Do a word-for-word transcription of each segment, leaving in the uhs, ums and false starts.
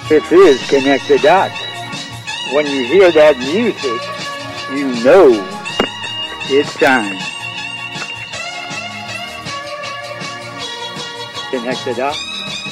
This is Connect the Dots. When you hear that music, you know it's time. Connect the Dots.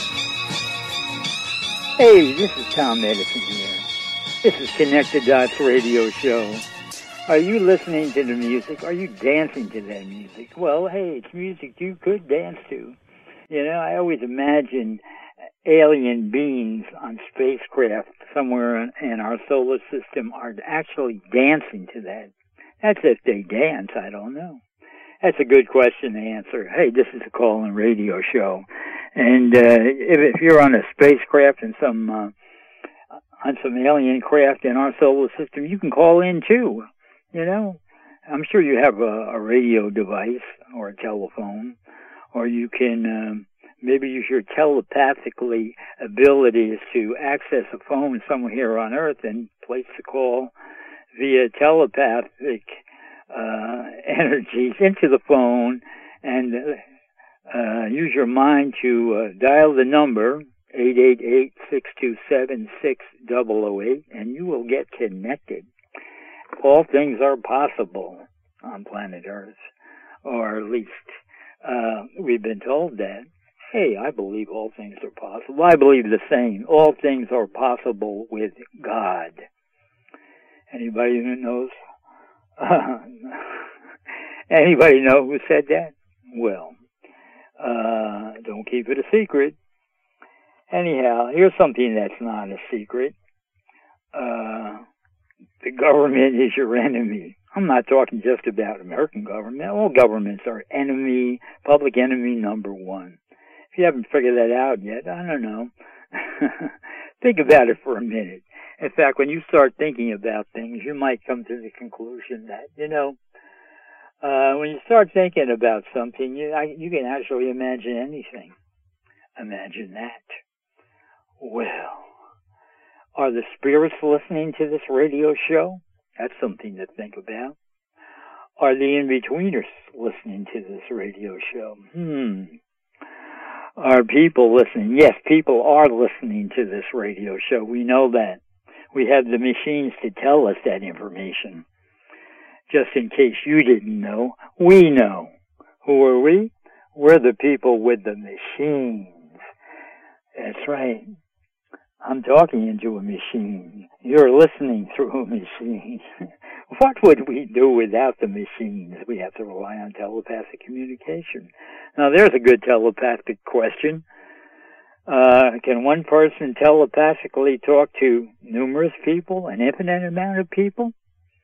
Hey, this is Tom Edison here. This is Connect the Dots radio show. Are you listening to the music? Are you dancing to that music? Well, hey, it's music you could dance to. You know, I always imagine alien beings on spacecraft somewhere in our solar system are actually dancing to that. That's if they dance, I don't know. That's a good question to answer. Hey, this is a call-in radio show. And uh, if, if you're on a spacecraft and some uh, on some alien craft in our solar system, you can call in too. You know, I'm sure you have a, a radio device or a telephone, or you can um, maybe use your telepathically abilities to access a phone somewhere here on Earth and place the call via telepathic uh, energies into the phone and uh, use your mind to uh, dial the number eight eight eight, six two seven, six zero zero eight, and you will get connected. All things are possible on planet Earth, or at least uh, we've been told that. Hey, I believe all things are possible. I believe the same. All things are possible with God. Anybody who knows? Uh, anybody know who said that? Well, uh, don't keep it a secret. Anyhow, here's something that's not a secret. Uh, the government is your enemy. I'm not talking just about American government. All governments are enemy, public enemy number one. If you haven't figured that out yet, I don't know. Think about it for a minute. In fact, when you start thinking about things, you might come to the conclusion that, you know, uh, when you start thinking about something, you, I, you can actually imagine anything. Imagine that. Well, are the spirits listening to this radio show? That's something to think about. Are the in-betweeners listening to this radio show? Hmm. Are people listening? Yes, people are listening to this radio show. We know that. We have the machines to tell us that information. Just in case you didn't know, we know. Who are we? We're the people with the machines. That's right. I'm talking into a machine. You're listening through a machine. What would we do without the machines? We have to rely on telepathic communication. Now, there's a good telepathic question. Uh, can one person telepathically talk to numerous people, an infinite amount of people?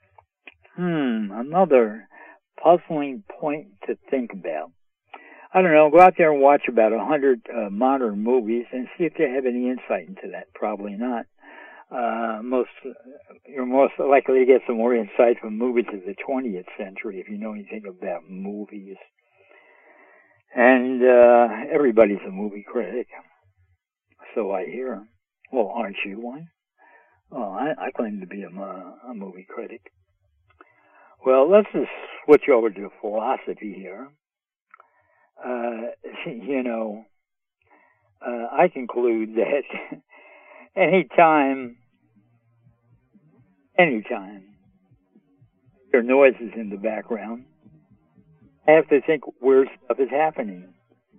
Hmm, another puzzling point to think about. I don't know, go out there and watch about a hundred uh, modern movies and see if they have any insight into that. Probably not. Uh, most, uh, you're most likely to get some more insight from movies of the twentieth century if you know anything about movies. And, uh, everybody's a movie critic. So I hear. Well, aren't you one? Oh, I, I claim to be a, a movie critic. Well, let's just switch over to philosophy here. Uh, you know, uh, I conclude that anytime, anytime there are noises in the background, I have to think where stuff is happening.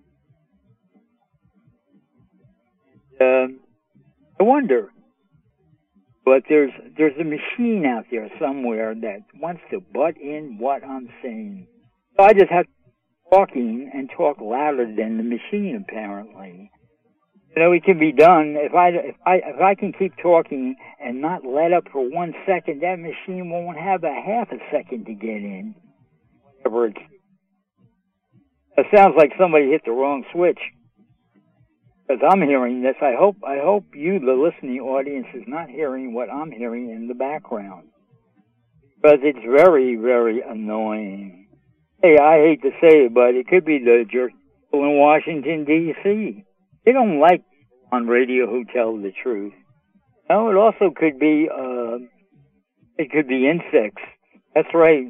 Uh, I wonder, but there's there's a machine out there somewhere that wants to butt in what I'm saying. So I just have to talking and talk louder than the machine, apparently. You know, it can be done. If I, if I, if I can keep talking and not let up for one second, that machine won't have a half a second to get in. Whatever it's, it sounds like somebody hit the wrong switch. Because I'm hearing this. I hope, I hope you, the listening audience, is not hearing what I'm hearing in the background. Because it's very, very annoying. Hey, I hate to say it, but it could be the jerk people in Washington, D C They don't like on radio who tell the truth. No, it also could be, uh, it could be insects. That's right,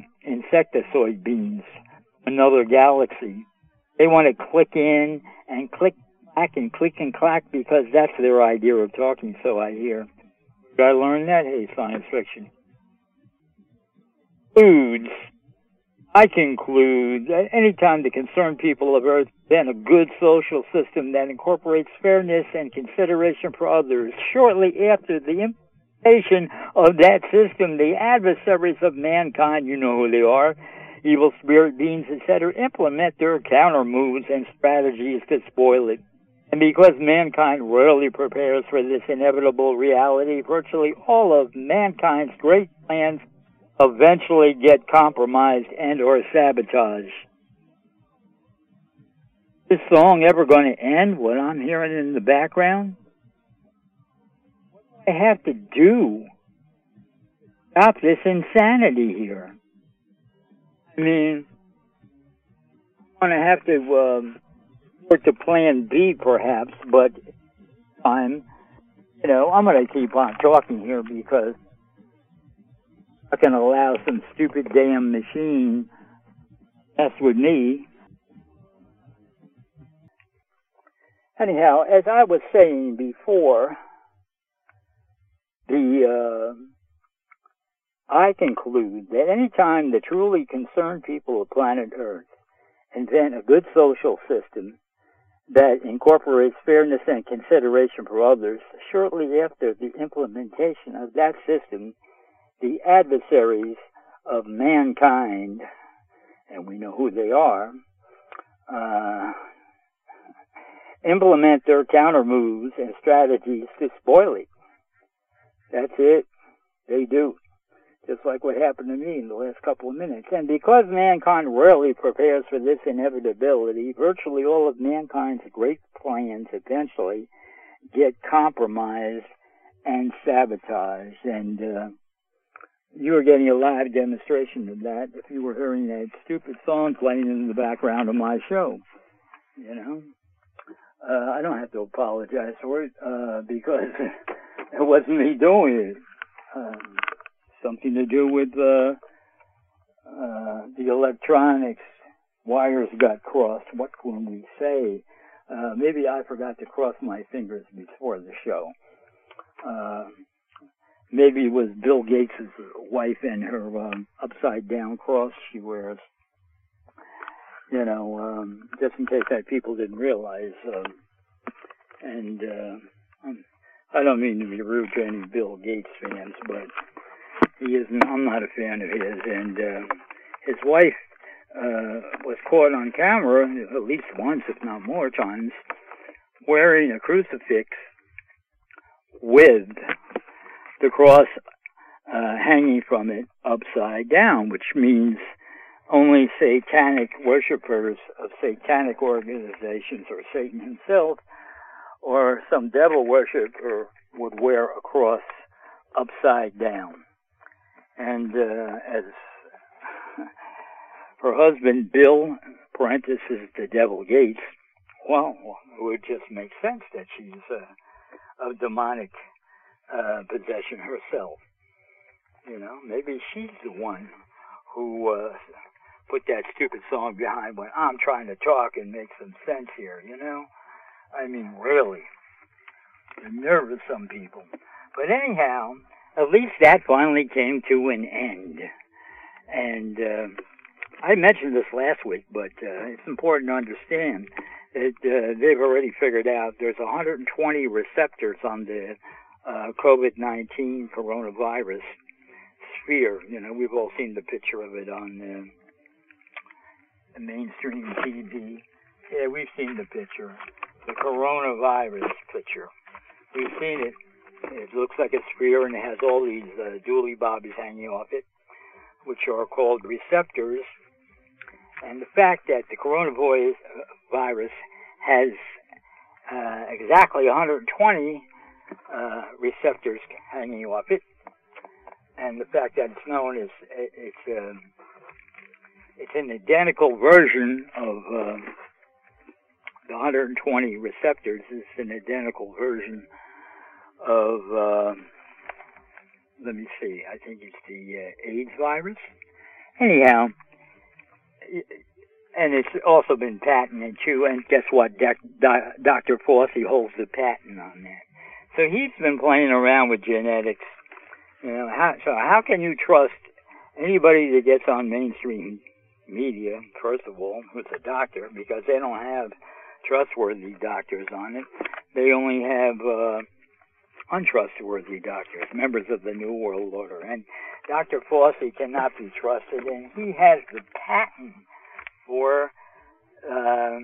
insectoid beings, another galaxy. They want to click in and click clack and click and clack because that's their idea of talking, so I hear. Did I learn that? Hey, science fiction. Foods. I conclude that any time the concerned people of Earth then a good social system that incorporates fairness and consideration for others. Shortly after the implementation of that system, the adversaries of mankind, you know who they are, evil spirit beings, et cetera, implement their counter moves and strategies to spoil it. And because mankind rarely prepares for this inevitable reality, virtually all of mankind's great plans eventually get compromised and or sabotaged. Is this song ever going to end? What I'm hearing in the background? What do I have to do to stop this insanity here? I mean, I'm going to have to um, work to plan B perhaps, but I'm, you know, I'm going to keep on talking here because I can allow some stupid damn machine mess with me. Anyhow, as I was saying before, the uh, I conclude that any time the truly concerned people of planet Earth invent a good social system that incorporates fairness and consideration for others, shortly after the implementation of that system, the adversaries of mankind, and we know who they are, uh, implement their counter moves and strategies to spoil it. That's it. They do. Just like what happened to me in the last couple of minutes. And because mankind rarely prepares for this inevitability, virtually all of mankind's great plans eventually get compromised and sabotaged. And uh, you were getting a live demonstration of that if you were hearing that stupid song playing in the background of my show. You know? Uh, I don't have to apologize for it, uh, because it wasn't me doing it. Um, something to do with, uh, uh, the electronics. Wires got crossed. What can we say? Uh, maybe I forgot to cross my fingers before the show. Uh, maybe it was Bill Gates' wife and her, um, upside down cross she wears. You know, um, just in case that people didn't realize. Um, and uh, I don't mean to be rude to any Bill Gates fans, but he isn't. I'm not a fan of his. And uh, his wife uh, was caught on camera at least once, if not more times, wearing a crucifix with the cross uh, hanging from it upside down, which means only satanic worshipers of satanic organizations or Satan himself or some devil worshiper would wear a cross upside down. And uh, as her husband, Bill, parenthesis, the devil Gates, well, it would just make sense that she's uh, of demonic uh, possession herself. You know, maybe she's the one who uh, put that stupid song behind when I'm trying to talk and make some sense here, you know? I mean, really. The nerve of some people. But anyhow, at least that finally came to an end. And uh, I mentioned this last week, but uh, it's important to understand that uh, they've already figured out there's one hundred twenty receptors on the uh, COVID nineteen coronavirus sphere. You know, we've all seen the picture of it on uh, the mainstream T V. Yeah, we've seen the picture. The coronavirus picture. We've seen it. It looks like a sphere and it has all these uh, dooley bobbies hanging off it, which are called receptors. And the fact that the coronavirus has uh, exactly one hundred twenty uh, receptors hanging off it, and the fact that it's known as it's uh, it's an identical version of uh, the one hundred twenty receptors. It's an identical version of uh, let me see. I think it's the uh, AIDS virus. Anyhow, And it's also been patented too. And guess what? Doctor Fauci holds the patent on that. So he's been playing around with genetics. You know, how, so how can you trust anybody that gets on mainstream media, first of all, who's a doctor, because they don't have trustworthy doctors on it. They only have uh, untrustworthy doctors, members of the New World Order. And Doctor Fauci cannot be trusted, and he has the patent for uh,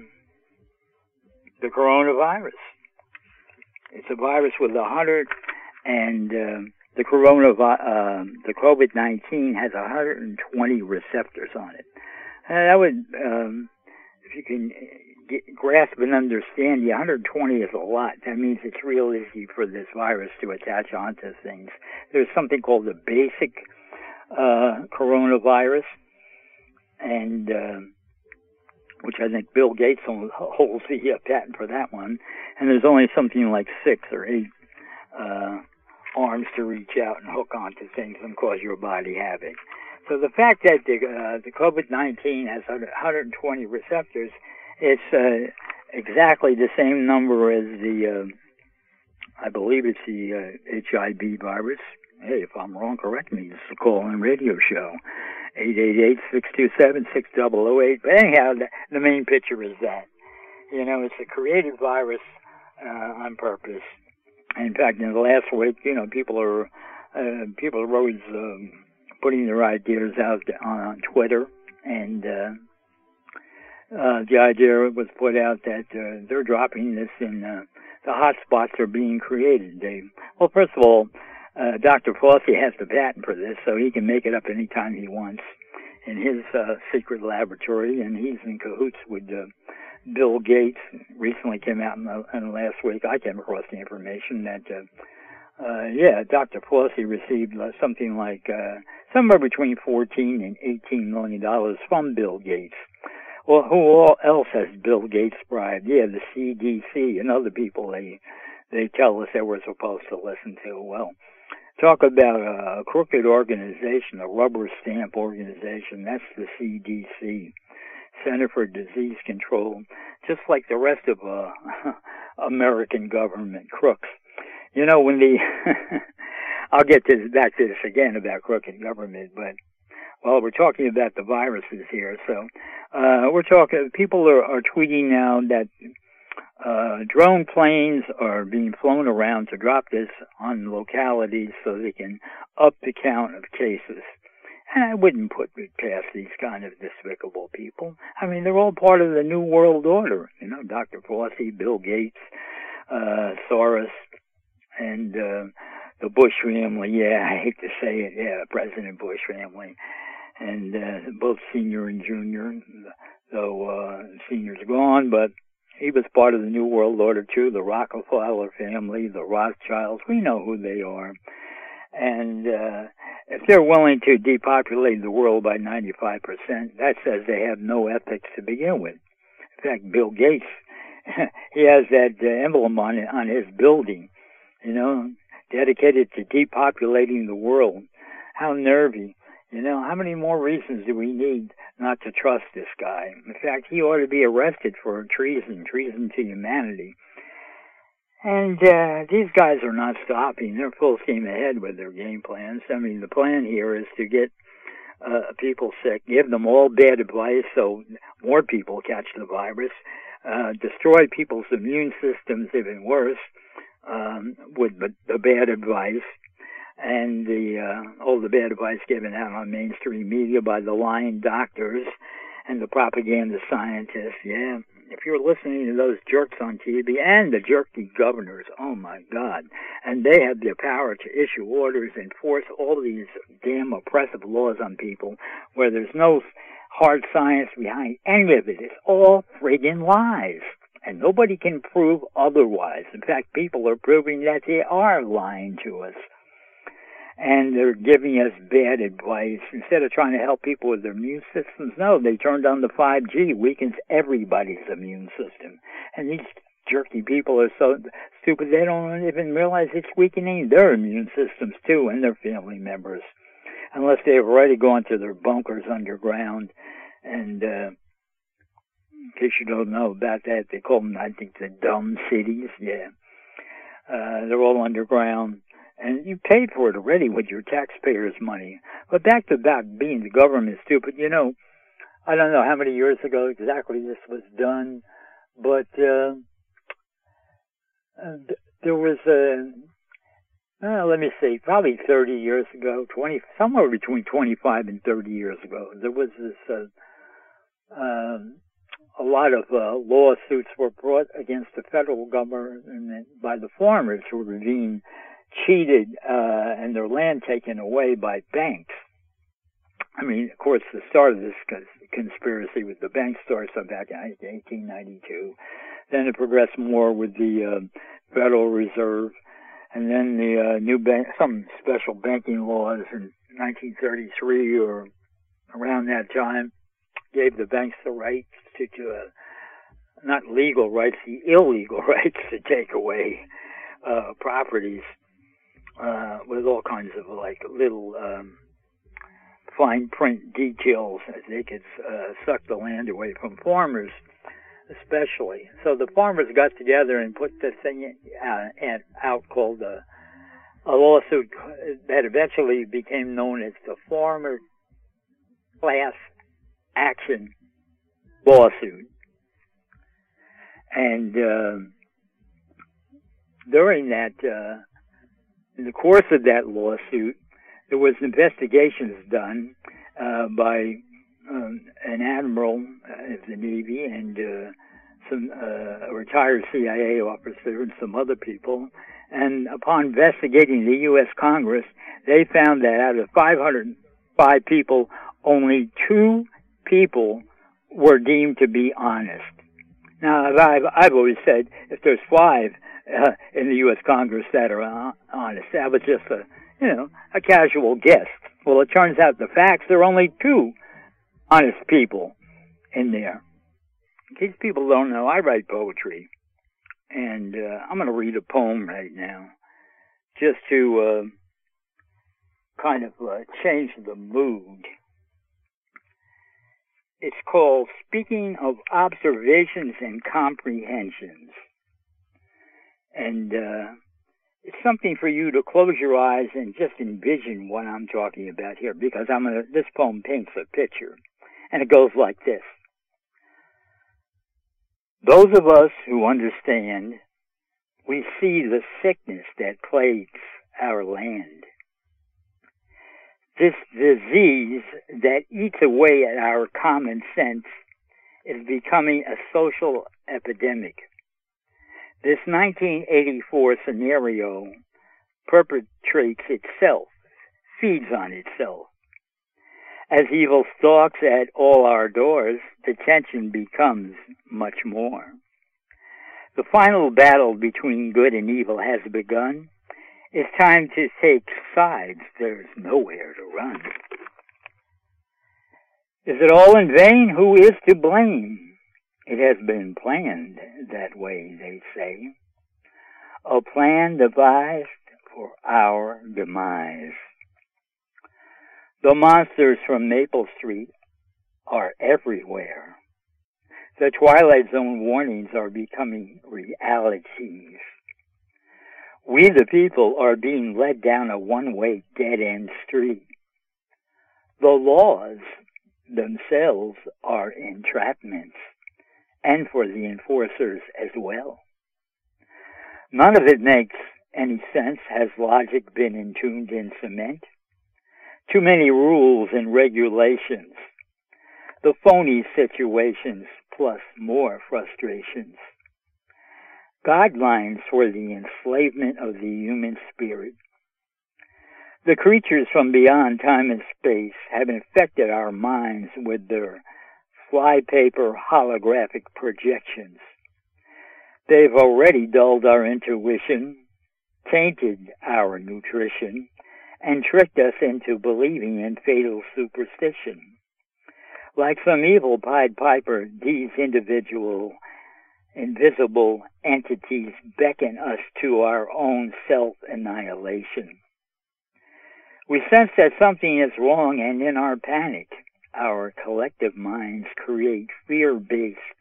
the coronavirus. It's a virus with a hundred, and uh, the coronavirus, uh, the COVID nineteen has one hundred twenty receptors on it. And that would, um, if you can get, grasp and understand, the one hundred twenty is a lot. That means it's real easy for this virus to attach onto things. There's something called the basic uh, coronavirus, and uh, which I think Bill Gates holds the uh, patent for that one. And there's only something like six or eight uh, arms to reach out and hook onto things and cause your body havoc. So the fact that the, uh, the COVID nineteen has one hundred twenty receptors, it's uh, exactly the same number as the, uh, I believe it's the uh, H I V virus. Hey, if I'm wrong, correct me. It's a call-in radio show. eight eight eight, six two seven, six zero zero eight. But anyhow, the, the main picture is that. You know, it's a created virus uh, on purpose. In fact, in the last week, you know, people are uh, people are always um, putting their ideas out on, on Twitter, and uh, uh, the idea was put out that uh, they're dropping this in uh, the hot spots are being created. They, well, first of all, uh, Doctor Fauci has the patent for this, so he can make it up anytime he wants in his uh, secret laboratory, and he's in cahoots with uh, Bill Gates. Recently came out in the, in the last week, I came across the information that, uh, uh, yeah, Doctor Fauci received uh, something like uh, somewhere between fourteen and eighteen million dollars from Bill Gates. Well, who else has Bill Gates bribed? Yeah, the C D C and other people they they tell us that we're supposed to listen to. Well, talk about a crooked organization, a rubber stamp organization. That's the C D C, Center for Disease Control, just like the rest of uh, American government crooks. You know, when the I'll get to back to this again about crooked government, but well, we're talking about the viruses here. So uh, we're talking. People are, are tweeting now that uh, drone planes are being flown around to drop this on localities so they can up the count of cases. And I wouldn't put it past these kind of despicable people. I mean, they're all part of the New World Order. You know, Doctor Fauci, Bill Gates, uh, Soros, and uh, the Bush family. Yeah, I hate to say it. Yeah, President Bush family. And uh, both senior and junior, though uh, senior's gone, but he was part of the New World Order too, the Rockefeller family, the Rothschilds. We know who they are. And uh, if they're willing to depopulate the world by ninety-five percent, that says they have no ethics to begin with. In fact, Bill Gates, he has that uh, emblem on on his building, you know, dedicated to depopulating the world. How nervy. You know, how many more reasons do we need not to trust this guy? In fact, he ought to be arrested for treason, treason to humanity. And uh, these guys are not stopping. They're full steam ahead with their game plans. I mean, the plan here is to get uh, people sick, give them all bad advice so more people catch the virus, uh, destroy people's immune systems even worse um, with the, the bad advice, and the uh, all the bad advice given out on mainstream media by the lying doctors and the propaganda scientists. Yeah, if you're listening to those jerks on T V and the jerky governors, oh my God, and they have the power to issue orders and force all these damn oppressive laws on people where there's no hard science behind any of it. It's all friggin' lies. And nobody can prove otherwise. In fact, people are proving that they are lying to us. And they're giving us bad advice. Instead of trying to help people with their immune systems, no, they turned on the five G, weakens everybody's immune system. And these jerky people are so stupid, they don't even realize it's weakening their immune systems, too, and their family members. Unless they've already gone to their bunkers underground and uh, case you don't know about that, they call them, I think, the dumb cities. Yeah. Uh, they're all underground. And you paid for it already with your taxpayers' money. But back to about being the government stupid, you know, I don't know how many years ago exactly this was done, but uh, uh, there was a, uh, let me see, probably thirty years ago, twenty, somewhere between twenty-five and thirty years ago, there was this, uh, uh, a lot of uh, lawsuits were brought against the federal government by the farmers who were being cheated uh, and their land taken away by banks. I mean, of course, the start of this conspiracy with the bank starts back in eighteen ninety-two. Then it progressed more with the uh, Federal Reserve, and then the uh, new bank, some special banking laws in nineteen thirty-three or around that time gave the banks the rights to, to uh, not legal rights, the illegal rights to take away uh, properties. Uh, with all kinds of like little um, fine print details as they could uh, suck the land away from farmers, especially. So the farmers got together and put this thing out, out called a, a lawsuit that eventually became known as the Farmer Class Action Lawsuit. And uh, during that uh, in the course of that lawsuit, there was investigations done uh, by um, an admiral of the Navy and uh, some uh, a retired C I A officer and some other people. And upon investigating the U S Congress, they found that out of five hundred five people, only two people were deemed to be honest. Now, I've, I've always said if there's five Uh, in the U S Congress that are uh, honest. That was just a, you know, a casual guess. Well, it turns out the facts, there are only two honest people in there. In case people don't know, I write poetry. And uh, I'm going to read a poem right now just to uh, kind of uh, change the mood. It's called Speaking of Observations and Comprehensions. And uh, it's something for you to close your eyes and just envision what I'm talking about here, because I'm gonna, this poem paints a picture. And it goes like this. Those of us who understand, we see the sickness that plagues our land. This disease that eats away at our common sense is becoming a social epidemic. This nineteen eighty-four scenario perpetrates itself, feeds on itself. As evil stalks at all our doors, the tension becomes much more. The final battle between good and evil has begun. It's time to take sides. There's nowhere to run. Is it all in vain? Who is to blame? It has been planned that way, they say. A plan devised for our demise. The monsters from Maple Street are everywhere. The Twilight Zone warnings are becoming realities. We, the people, are being led down a one-way dead-end street. The laws themselves are entrapments, and for the enforcers as well. None of it makes any sense. Has logic been entombed in cement? Too many rules and regulations. The phony situations plus more frustrations. Guidelines for the enslavement of the human spirit. The creatures from beyond time and space have infected our minds with their flypaper holographic projections. They've already dulled our intuition, tainted our nutrition, and tricked us into believing in fatal superstition. Like some evil Pied Piper, these individual, invisible entities beckon us to our own self-annihilation. We sense that something is wrong, and in our panic, our collective minds create fear-based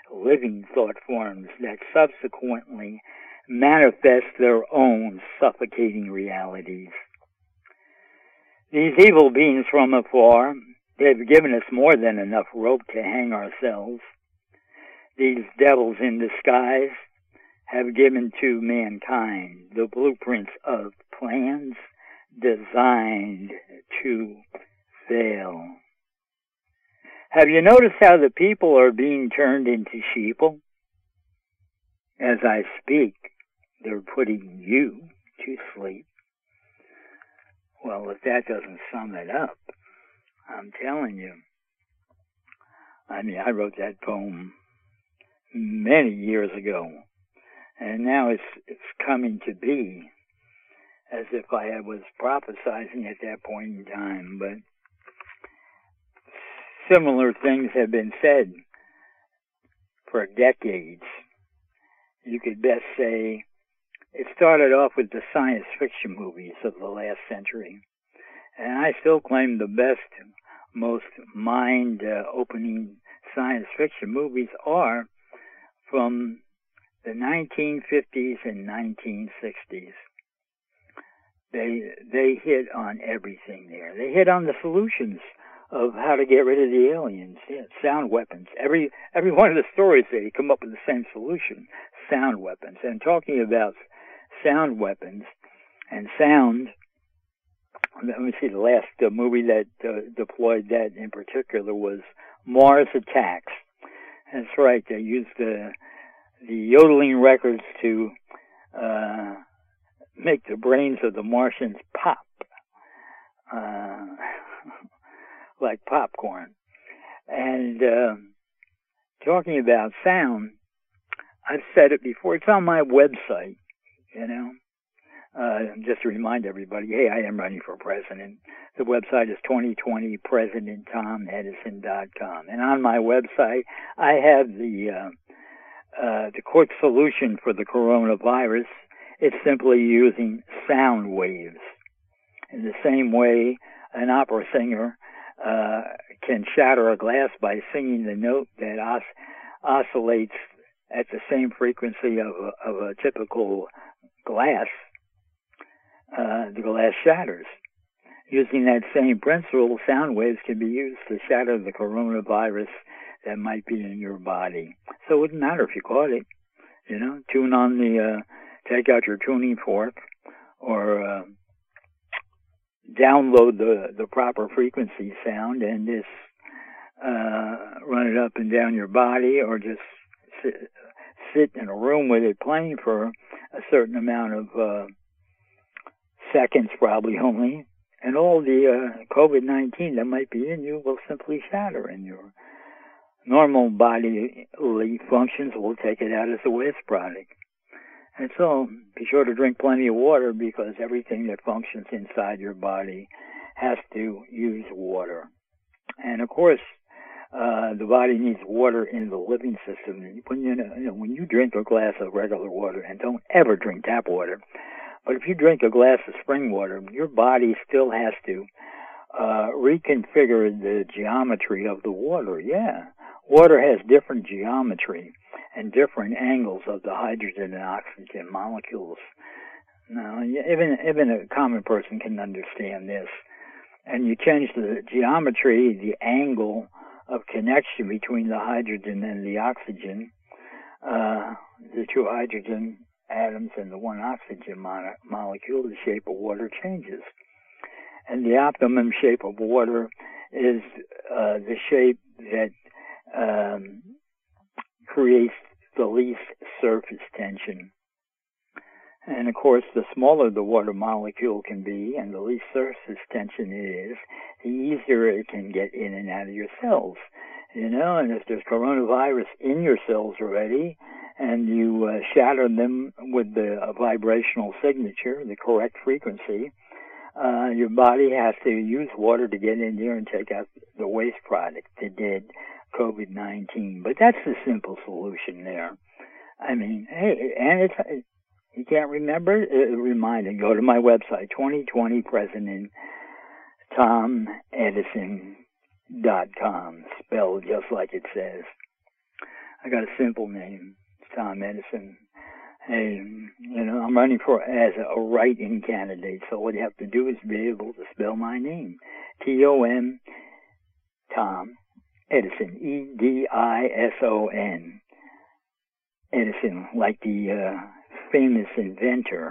living thought forms that subsequently manifest their own suffocating realities. These evil beings from afar, they've given us more than enough rope to hang ourselves. These devils in disguise have given to mankind the blueprints of plans designed to fail. Have you noticed how the people are being turned into sheeple? As I speak, they're putting you to sleep. Well, if that doesn't sum it up, I'm telling you. I mean, I wrote that poem many years ago, and now it's it's coming to be as if I was prophesizing at that point in time. But similar things have been said for decades. You could best say it started off with the science fiction movies of the last century. And I still claim the best, most mind-opening science fiction movies are from the nineteen fifties and nineteen sixties. They they hit on everything there. They hit on the solutions of how to get rid of the aliens. Yeah, sound weapons. Every every one of the stories, they come up with the same solution: sound weapons. And talking about sound weapons and sound, let me see, the last uh, movie that uh, deployed that in particular was Mars Attacks. That's right. They used the the yodeling records to uh, make the brains of the Martians pop. Uh, like popcorn. And uh, talking about sound, I've said it before. It's on my website, you know. Uh, just to remind everybody, hey, I am running for president. The website is twenty twenty president tom edison dot com. And on my website, I have the uh, uh, the quick solution for the coronavirus. It's simply using sound waves. In the same way, an opera singer uh, can shatter a glass by singing the note that os- oscillates at the same frequency of a, of a typical glass. Uh, the glass shatters. Using that same principle, sound waves can be used to shatter the coronavirus that might be in your body. So it wouldn't matter if you caught it. You know, tune on the, uh, take out your tuning fork, or uh, download the, the proper frequency sound and just uh, run it up and down your body, or just sit, sit in a room with it playing for a certain amount of uh, seconds, probably only, and all the uh, COVID nineteen that might be in you will simply shatter, and your normal bodily functions will take it out as a waste product. And so, be sure to drink plenty of water, because everything that functions inside your body has to use water. And of course, uh, the body needs water in the living system. When you, know, you know, when you drink a glass of regular water, and don't ever drink tap water, but if you drink a glass of spring water, your body still has to uh, reconfigure the geometry of the water. Yeah, water has different geometry and different angles of the hydrogen and oxygen molecules. Now, even even a common person can understand this. And you change the geometry, the angle of connection between the hydrogen and the oxygen, uh, the two hydrogen atoms and the one oxygen mon- molecule, the shape of water changes. And the optimum shape of water is uh, the shape that um, creates the least surface tension. And of course, the smaller the water molecule can be and the least surface tension it is, the easier it can get in and out of your cells. You know, and if there's coronavirus in your cells already, and you uh, shatter them with the uh, vibrational signature, the correct frequency, uh, your body has to use water to get in there and take out the waste product, the dead COVID nineteen. But that's the simple solution there. I mean, hey, and it's, you can't remember? Uh, remind and go to my website, twenty twenty president tom edison dot com, spelled just like it says. I got a simple name. It's Tom Edison. And, you know, I'm running for as a write-in candidate, so what you have to do is be able to spell my name. T O M, Tom Edison, E D I S O N. Edison, like the uh, famous inventor.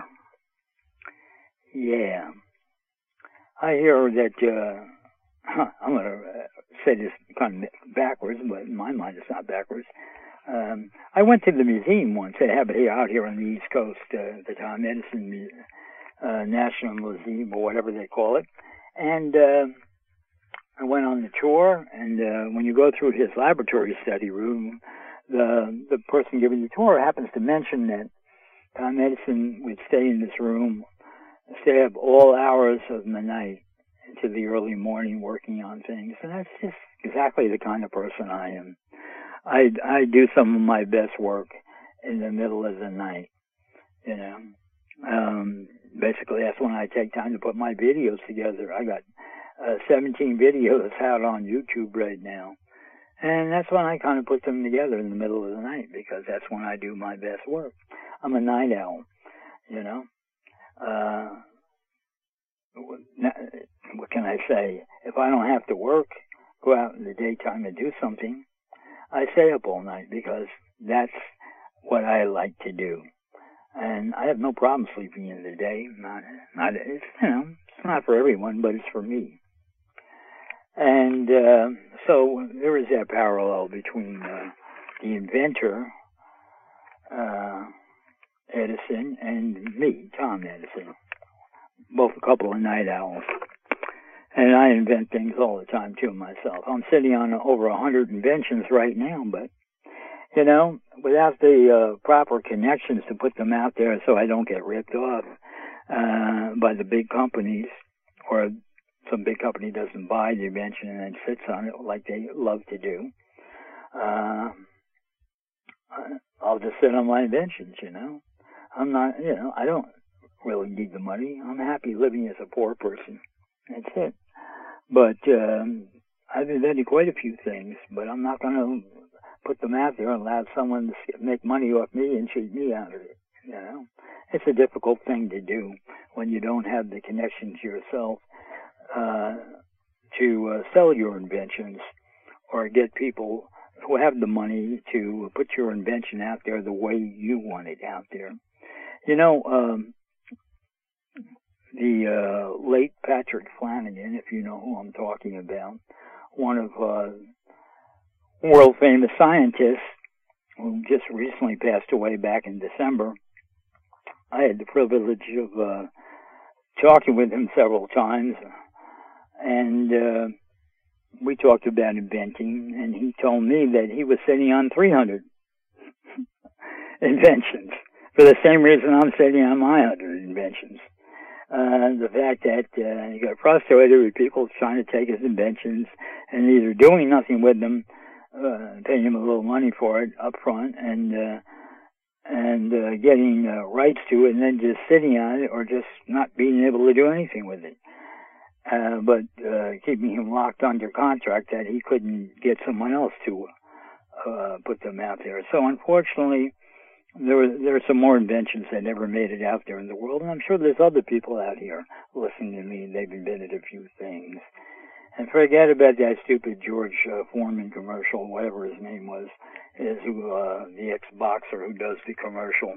Yeah. I hear that, uh, huh, I'm going to uh, say this kind of backwards, but in my mind it's not backwards. Um, I went to the museum once. They have it here, out here on the East Coast, uh, the Tom Edison uh, National Museum, or whatever they call it. And uh, I went on the tour, and uh, when you go through his laboratory study room, the the person giving the tour happens to mention that Tom Edison would stay in this room, stay up all hours of the night into the early morning working on things. And that's just exactly the kind of person I am. I, I do some of my best work in the middle of the night, you know. Um, basically, that's when I take time to put my videos together. I got uh, seventeen videos out on YouTube right now. And that's when I kind of put them together in the middle of the night, because that's when I do my best work. I'm a night owl, you know. Uh, what can I say? If I don't have to work, go out in the daytime and do something, I stay up all night, because that's what I like to do. And I have no problem sleeping in the day. Not, not, it's, you know, it's not for everyone, but it's for me. And uh, so there is that parallel between uh, the inventor, uh, Edison, and me, Tom Edison. Both a couple of night owls. And I invent things all the time, too, myself. I'm sitting on over a hundred inventions right now, but, you know, without the uh, proper connections to put them out there so I don't get ripped off uh, by the big companies, or some big company doesn't buy the invention and then sits on it like they love to do, uh, I'll just sit on my inventions, you know. I'm not, you know, I don't really need the money. I'm happy living as a poor person. That's it. But um, I've invented quite a few things, but I'm not going to put them out there and allow someone to make money off me and cheat me out of it. You know, it's a difficult thing to do when you don't have the connections yourself uh, to uh, sell your inventions, or get people who have the money to put your invention out there the way you want it out there. You know, um, the uh, late Patrick Flanagan, if you know who I'm talking about, one of uh, world-famous scientists who just recently passed away back in December. I had the privilege of uh, talking with him several times, and uh, we talked about inventing, and he told me that he was sitting on three hundred inventions, for the same reason I'm sitting on my one hundred inventions. Uh, the fact that uh, he got frustrated with people trying to take his inventions and either doing nothing with them, uh, paying him a little money for it up front, and uh, and uh, getting uh, rights to it, and then just sitting on it, or just not being able to do anything with it. Uh, but uh, keeping him locked under contract that he couldn't get someone else to uh, put them out there. So unfortunately, There were there are some more inventions that never made it out there in the world, and I'm sure there's other people out here listening to me, and they've invented a few things. And forget about that stupid George uh, Foreman commercial, whatever his name was, is who uh, the ex-boxer who does the commercial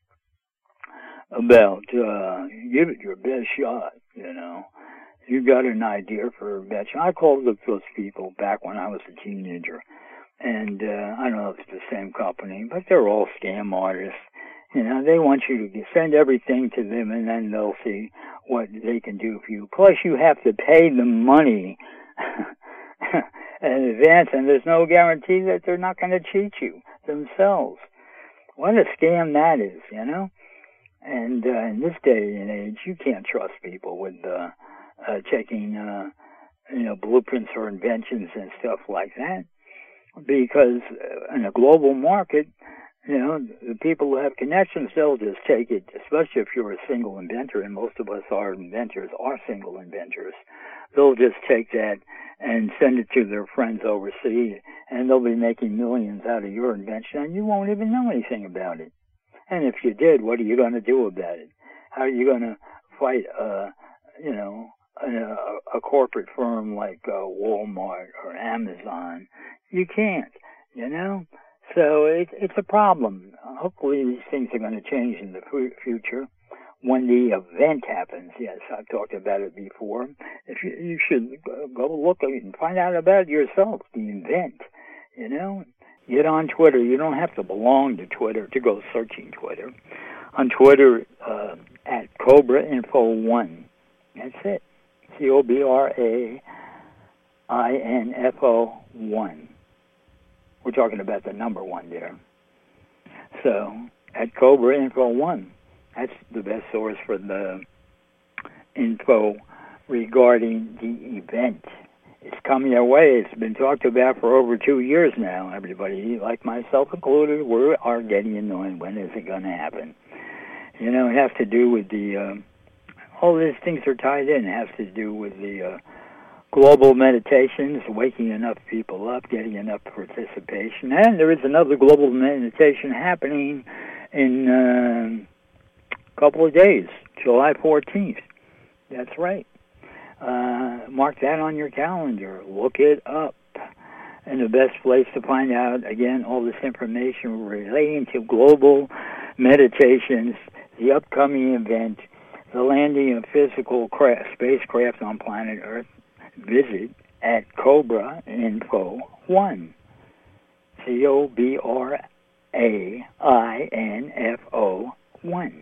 about uh, give it your best shot, you know. You got an idea for a invention. I called up those people back when I was a teenager. And uh, I don't know if it's the same company, but they're all scam artists. You know, they want you to send everything to them, and then they'll see what they can do for you. Plus, you have to pay them money in advance, and there's no guarantee that they're not going to cheat you themselves. What a scam that is, you know? And uh, in this day and age, you can't trust people with uh, uh, checking, uh, you know, blueprints or inventions and stuff like that. Because in a global market, you know, the people who have connections, they'll just take it, especially if you're a single inventor, and most of us are inventors, are single inventors. they'll just take that and send it to their friends overseas, and they'll be making millions out of your invention, and you won't even know anything about it. And if you did, what are you going to do about it? How are you going to fight, uh, you know, a, a corporate firm like uh, Walmart or Amazon? You can't, you know? So it, it's a problem. Hopefully these things are going to change in the f- future. When the event happens, yes, I've talked about it before. If you, you should go look at it and find out about it yourself, the event, you know. Get on Twitter. You don't have to belong to Twitter to go searching Twitter. On Twitter, uh, at Cobra Info one. That's it. C O B R A I N F O one. We're talking about the number one there. So, at Cobra Info one. That's the best source for the info regarding the event. It's coming our way. It's been talked about for over two years now. Everybody, like myself included, we are getting annoyed. When is it going to happen? You know, it has to do with the, uh, all these things are tied in. It has to do with the uh, global meditations, waking enough people up, getting enough participation. And there is another global meditation happening in Uh, couple of days, July fourteenth. That's right. Uh, mark that on your calendar. Look it up. And the best place to find out, again, all this information relating to global meditations, the upcoming event, the landing of physical craft, spacecraft on planet Earth, visit at Cobra Info one. C O B R A I N F O one.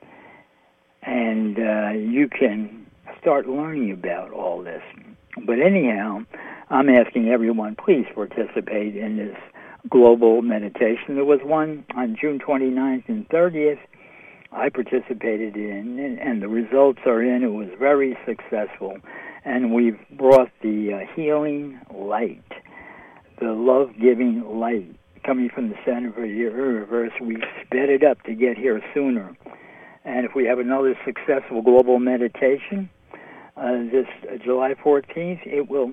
And uh, you can start learning about all this. But anyhow, I'm asking everyone, please participate in this global meditation. There was one on June twenty-ninth and thirtieth I participated in, and the results are in. It was very successful. And we've brought the uh, healing light, the love-giving light coming from the center of the universe. We've sped it up to get here sooner. And if we have another successful global meditation uh, this uh, July fourteenth, it will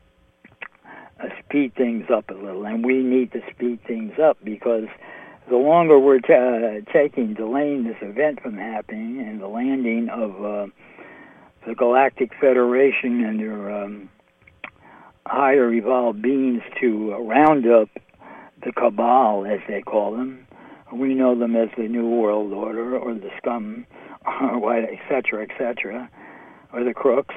uh, speed things up a little. And we need to speed things up because the longer we're t- uh, taking, delaying this event from happening and the landing of uh, the Galactic Federation and their um, higher evolved beings to uh, round up the Cabal, as they call them. We know them as the New World Order, or the scum, or what, et cetera, et cetera, or the crooks.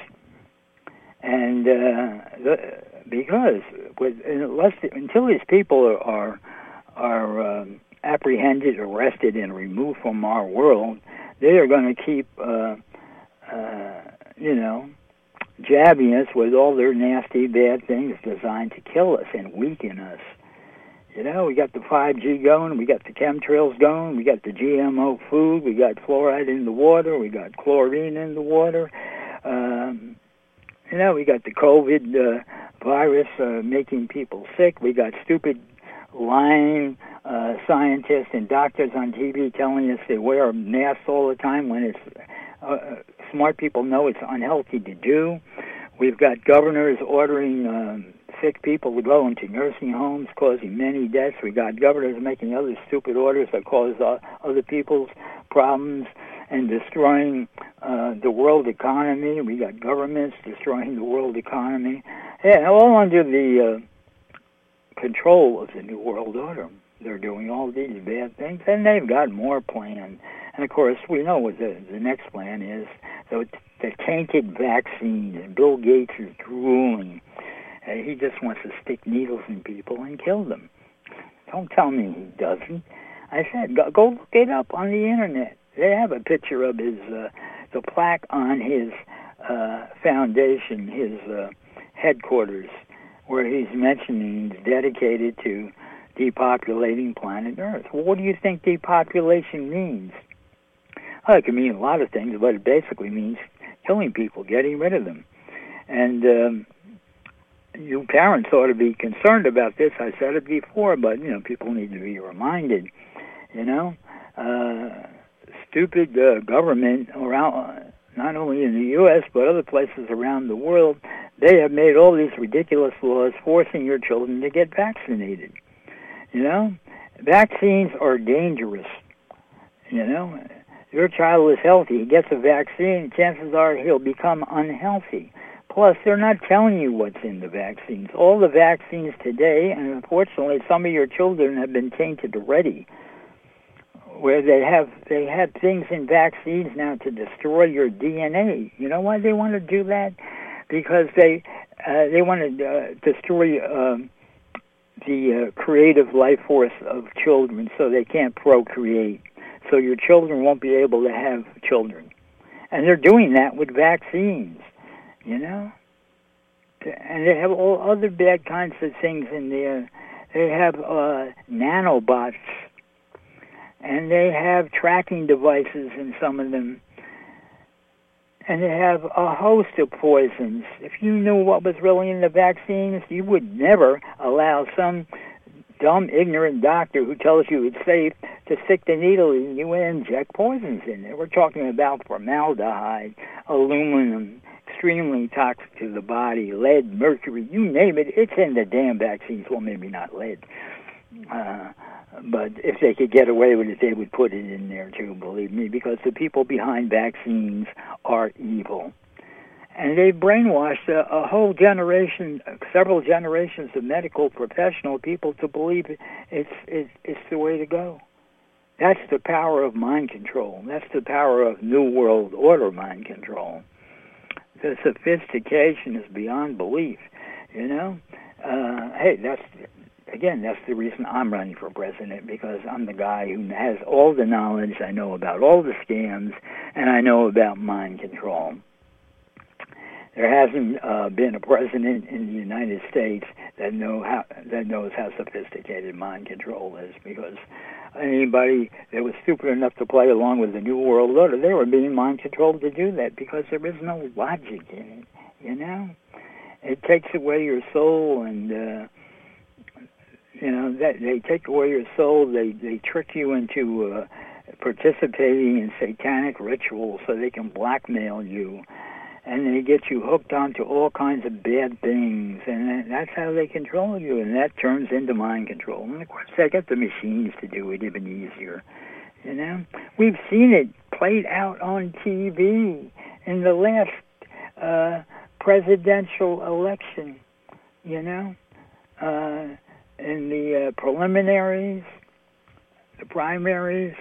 And uh, the, because with, unless, until these people are are, are um, apprehended, arrested, and removed from our world, they are going to keep, uh, uh, you know, jabbing us with all their nasty, bad things designed to kill us and weaken us. You know, we got the five G going, we got the chemtrails going, we got the G M O food, we got fluoride in the water, we got chlorine in the water. Um, you know, we got the COVID uh, virus uh, making people sick. We got stupid, lying uh, scientists and doctors on T V telling us they wear masks all the time when it's uh, smart people know it's unhealthy to do. We've got governors ordering Um, sick people to go into nursing homes, causing many deaths. We got governors making other stupid orders that cause uh, other people's problems and destroying uh, the world economy. We got governments destroying the world economy. Yeah, all under the uh, control of the New World Order. They're doing all these bad things, and they've got more planned. And, of course, we know what the, the next plan is. So the tainted vaccine, and Bill Gates is drooling. Uh, he just wants to stick needles in people and kill them. Don't tell me he doesn't. I said, go, go look it up on the Internet. They have a picture of his, uh, the plaque on his uh, foundation, his uh, headquarters, where he's mentioning he's dedicated to depopulating planet Earth. Well, what do you think depopulation means? Well, it can mean a lot of things, but it basically means killing people, getting rid of them. And um, you parents ought to be concerned about this. I said it before, but, you know, people need to be reminded, you know. Uh, stupid uh, government around, not only in the U S, but other places around the world, they have made all these ridiculous laws forcing your children to get vaccinated. You know? Vaccines are dangerous. You know? Your child is healthy, he gets a vaccine, chances are he'll become unhealthy. Plus, they're not telling you what's in the vaccines. All the vaccines today, and unfortunately some of your children have been tainted already, where they have they have things in vaccines now to destroy your D N A. You know why they want to do that? Because they uh, they want to uh, destroy uh, the uh, creative life force of children so they can't procreate. So your children won't be able to have children. And they're doing that with vaccines, you know? And they have all other bad kinds of things in there. They have uh, nanobots, and they have tracking devices in some of them. And they have a host of poisons. If you knew what was really in the vaccines, you would never allow some dumb, ignorant doctor who tells you it's safe to stick the needle in you and inject poisons in there. We're talking about formaldehyde, aluminum, extremely toxic to the body, lead, mercury, you name it, it's in the damn vaccines. Well, maybe not lead. Uh, but if they could get away with it, they would put it in there too, believe me, because the people behind vaccines are evil. And they've brainwashed a, a whole generation, several generations of medical professional people to believe it's, it's, it's the way to go. That's the power of mind control. That's the power of New World Order mind control. The sophistication is beyond belief, you know? Uh, hey, that's, again, that's the reason I'm running for president, because I'm the guy who has all the knowledge. I know about all the scams, and I know about mind control. There hasn't uh, been a president in the United States that know how that knows how sophisticated mind control is, because anybody that was stupid enough to play along with the New World Order, they were being mind controlled to do that, because there is no logic in it, you know? It takes away your soul, and, uh, you know, that they take away your soul, they, they trick you into uh, participating in satanic rituals so they can blackmail you. And they get you hooked onto all kinds of bad things, and that's how they control you, and that turns into mind control. And, of course, they get the machines to do it even easier, you know? We've seen it played out on T V in the last uh, presidential election, you know? Uh, in the uh, preliminaries, the primaries,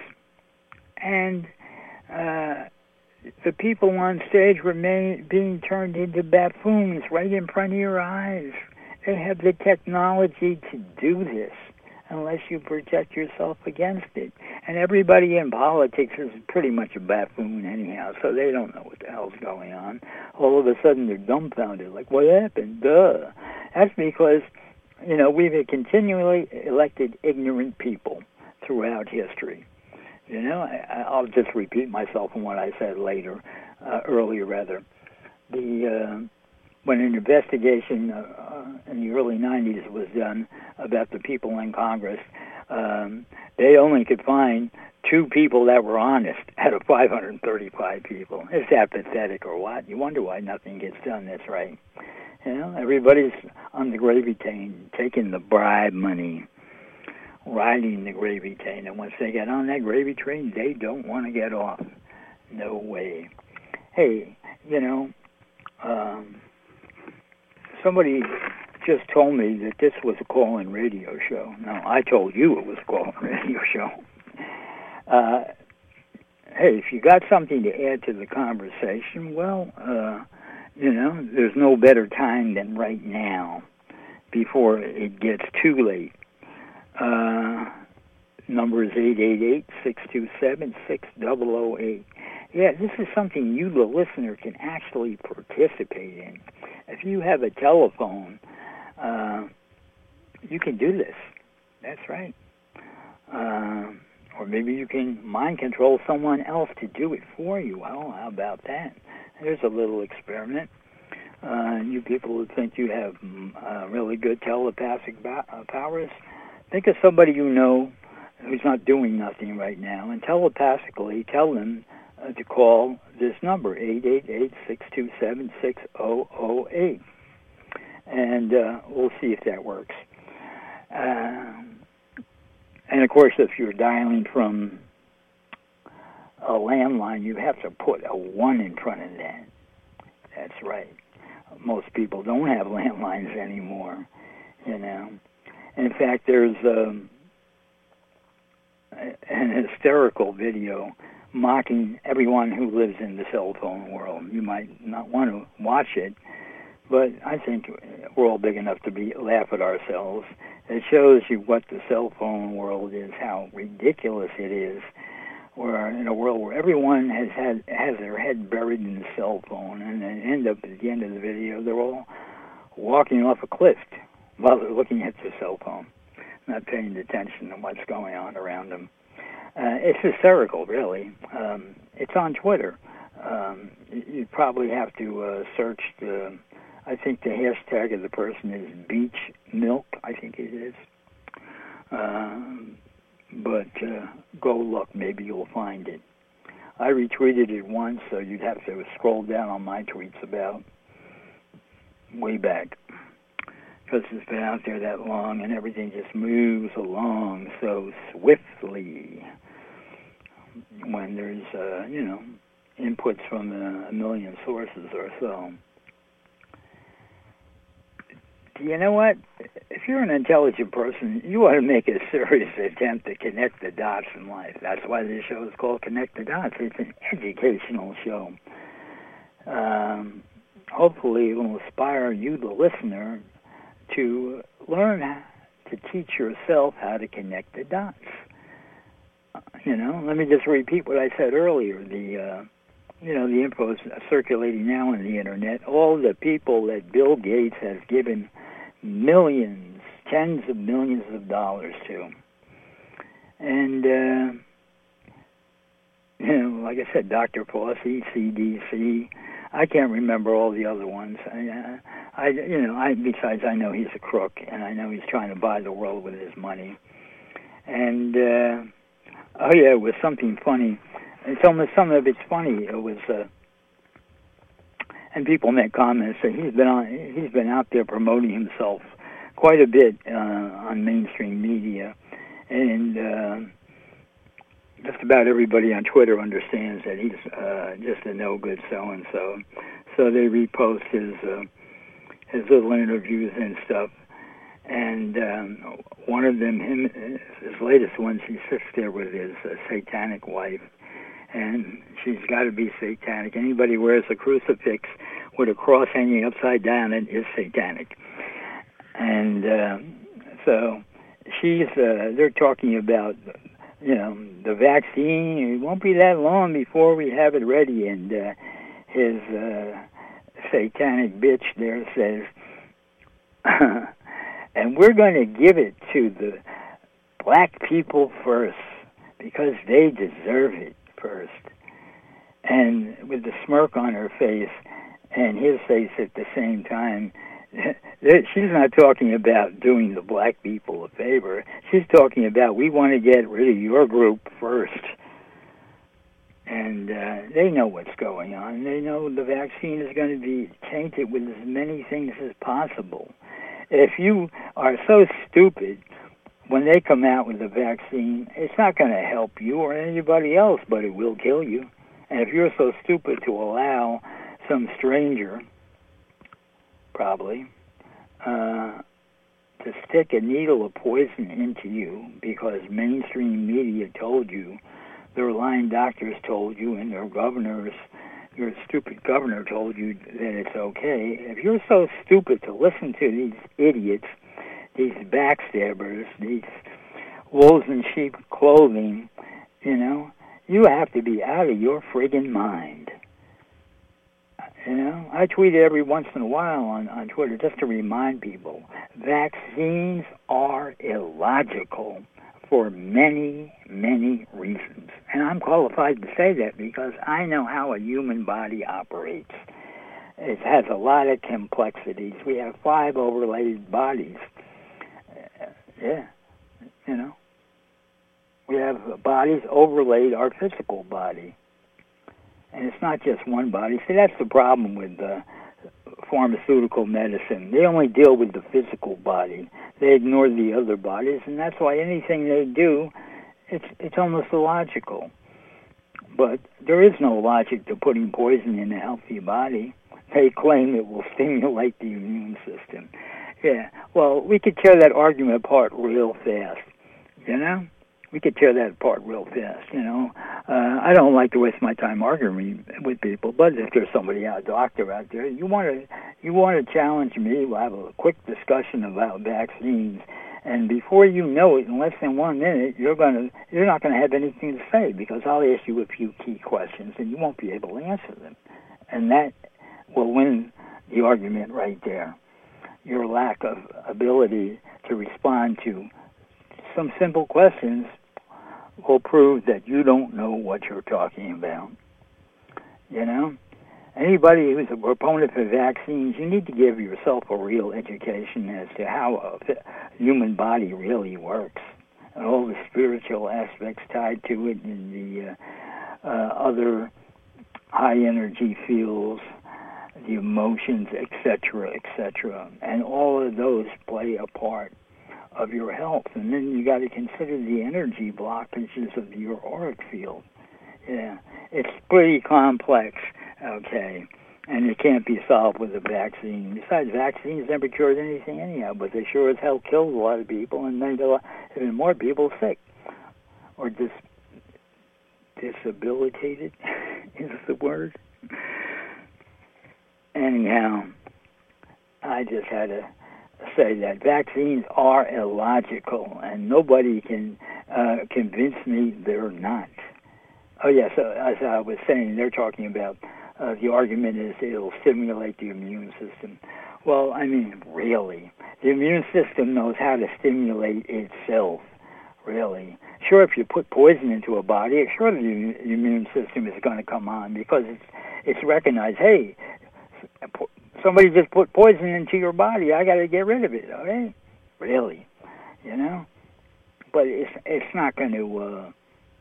and... Uh, the people on stage were made, being turned into buffoons right in front of your eyes. They have the technology to do this unless you protect yourself against it. And everybody in politics is pretty much a buffoon anyhow, so they don't know what the hell's going on. All of a sudden they're dumbfounded, like, what happened? Duh. That's because, you know, we've continually elected ignorant people throughout history. You know, I, I'll just repeat myself from what I said later, uh, earlier rather. The uh, when an investigation uh, in the early nineties was done about the people in Congress, um, they only could find two people that were honest out of five hundred thirty-five people. Is that pathetic or what? You wonder why nothing gets done. That's right. You know, everybody's on the gravy train, taking the bribe money, riding the gravy train, and once they get on that gravy train, they don't want to get off. No way. Hey, you know, um, somebody just told me that this was a call-in radio show. No, I told you it was a call-in radio show. Uh, hey, if you got something to add to the conversation, well, uh, you know, there's no better time than right now before it gets too late. Uh, number is eight eight eight, six two seven, six zero zero eight. Yeah, this is something you, the listener, can actually participate in. If you have a telephone, uh, you can do this. That's right. Uh, or maybe you can mind control someone else to do it for you. Well, how about that? There's a little experiment. Uh, you people who think you have uh, really good telepathic ba- uh, powers, think of somebody you know who's not doing nothing right now, and telepathically tell them uh, to call this number, eight eight eight, six two seven, six zero zero eight. And uh, we'll see if that works. Uh, and, of course, if you're dialing from a landline, you have to put a one in front of that. That's right. Most people don't have landlines anymore, you know. In fact, there's um, an hysterical video mocking everyone who lives in the cell phone world. You might not want to watch it, but I think we're all big enough to be laugh at ourselves. It shows you what the cell phone world is, how ridiculous it is. We're in a world where everyone has had has their head buried in the cell phone, and they end up at the end of the video, they're all walking off a cliff while they're looking at their cell phone, not paying attention to what's going on around them. Uh, it's hysterical, really. Um, it's on Twitter. Um, you, you probably have to uh, search the, I think the hashtag of the person is beach milk, I think it is. Um, but uh, go look, maybe you'll find it. I retweeted it once, so you'd have to scroll down on my tweets about way back, because it's been out there that long and everything just moves along so swiftly when there's, uh, you know, inputs from a, a million sources or so. You know what? If you're an intelligent person, you ought to make a serious attempt to connect the dots in life. That's why this show is called Connect the Dots. It's an educational show. Um, hopefully it will inspire you, the listener, to learn to teach yourself how to connect the dots. Uh, you know, let me just repeat what I said earlier. The, uh, you know, the info is circulating now on the internet. All the people that Bill Gates has given millions, tens of millions of dollars to. And, uh, you know, like I said, Doctor Fauci, C D C, I can't remember all the other ones. I, uh, I, you know, I, besides I know he's a crook, and I know he's trying to buy the world with his money. And, uh, oh yeah, it was something funny. And some, some of it's funny. It was, uh, and people make comments that he's been on, he's been out there promoting himself quite a bit uh, on mainstream media, and uh, just about everybody on Twitter understands that he's uh, just a no good so and so. So they repost his uh, his little interviews and stuff. And um, one of them, him, his latest one, he sits there with his uh, satanic wife. And she's got to be satanic. Anybody who wears a crucifix with a cross hanging upside down it is satanic. And uh, so she's, uh, they're talking about, you know, the vaccine. It won't be that long before we have it ready. And uh, his uh, satanic bitch there says, and we're going to give it to the black people first because they deserve it first. And with the smirk on her face and his face at the same time, she's not talking about doing the black people a favor. She's talking about, we want to get rid of your group first. And uh, they know what's going on. They know the vaccine is going to be tainted with as many things as possible. If you are so stupid, when they come out with the vaccine, it's not going to help you or anybody else, but it will kill you. And if you're so stupid to allow some stranger, probably, uh, to stick a needle of poison into you because mainstream media told you, their lying doctors told you, and their governors, your stupid governor told you that it's okay. If you're so stupid to listen to these idiots, these backstabbers, these wolves in sheep clothing, you know, you have to be out of your friggin' mind. You know, I tweet every once in a while on, on Twitter just to remind people, vaccines are illogical for many, many reasons. And I'm qualified to say that because I know how a human body operates. It has a lot of complexities. We have five overlaid bodies. Uh, yeah, you know. We have bodies overlaid our physical body. And it's not just one body. See, that's the problem with uh, pharmaceutical medicine. They only deal with the physical body. They ignore the other bodies, and that's why anything they do, it's it's almost illogical. But there is no logic to putting poison in a healthy body. They claim it will stimulate the immune system. Yeah, well, we could tear that argument apart real fast, you know? We could tear that apart real fast, you know? Uh, I don't like to waste my time arguing with people, but if there's somebody out, a doctor out there, you want to you want to challenge me, we'll have a quick discussion about vaccines, and before you know it, in less than one minute, you're gonna you're not going to have anything to say, because I'll ask you a few key questions, and you won't be able to answer them. And that will win the argument right there. Your lack of ability to respond to some simple questions will prove that you don't know what you're talking about. You know? Anybody who's a proponent for vaccines, you need to give yourself a real education as to how a human body really works, and all the spiritual aspects tied to it, and the uh, uh, other high-energy fields, the emotions, et cetera, et cetera. And all of those play a part of your health. And then you got to consider the energy blockages of your auric field. Yeah, it's pretty complex, okay, and it can't be solved with a vaccine. Besides, vaccines never cured anything anyhow, but they sure as hell killed a lot of people and made a lot, even more people sick or dis, disabilitated is the word. Anyhow, I just had to say that vaccines are illogical, and nobody can uh, convince me they're not. Oh, yeah, so as I was saying, they're talking about uh, the argument is it'll stimulate the immune system. Well, I mean, really, the immune system knows how to stimulate itself, really. Sure, if you put poison into a body, sure the immune system is going to come on, because it's, it's recognized, hey, somebody just put poison into your body, I got to get rid of it, okay? Really, you know? But it's it's not going to, uh,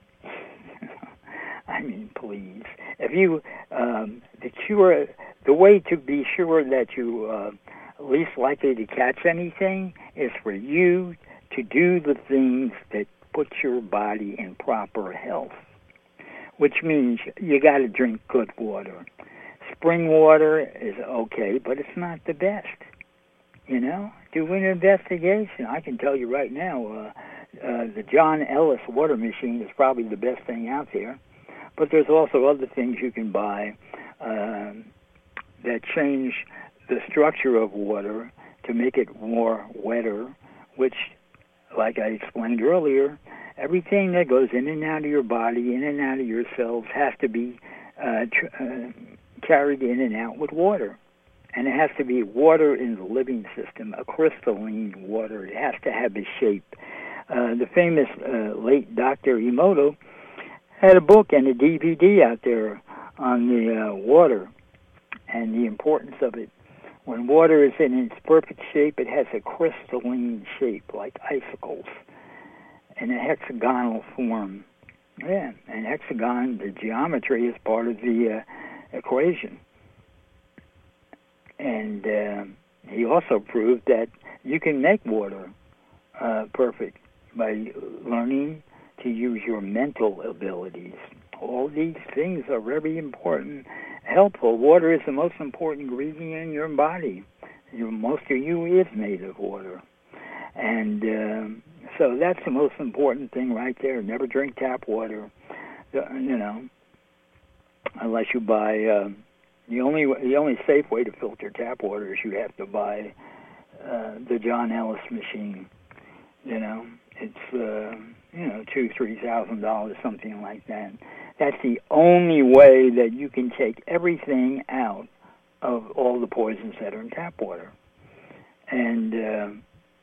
I mean, please. If you, um, the cure, the way to be sure that you uh, least likely to catch anything is for you to do the things that put your body in proper health, which means you got to drink good water. Spring water is okay, but it's not the best. You know, do an investigation. I can tell you right now, uh, uh, the John Ellis water machine is probably the best thing out there. But there's also other things you can buy uh, that change the structure of water to make it more wetter, which, like I explained earlier, everything that goes in and out of your body, in and out of your cells, has to be uh, tr- uh, carried in and out with water. And it has to be water in the living system, a crystalline water. It has to have a shape. Uh, the famous uh, late Doctor Emoto had a book and a D V D out there on the uh, water and the importance of it. When water is in its perfect shape, it has a crystalline shape, like icicles, in a hexagonal form. Yeah, and hexagon, the geometry is part of the uh, equation. And uh, he also proved that you can make water uh, perfect by learning to use your mental abilities. All these things are very important, helpful. Water is the most important ingredient in your body. Your, most of you is made of water. And uh, so that's the most important thing right there. Never drink tap water, you know, unless you buy... Uh, The only the only safe way to filter tap water is you have to buy uh, the John Ellis machine. You know, it's uh, you know two three thousand dollars, something like that. That's the only way that you can take everything out of all the poisons that are in tap water. And uh,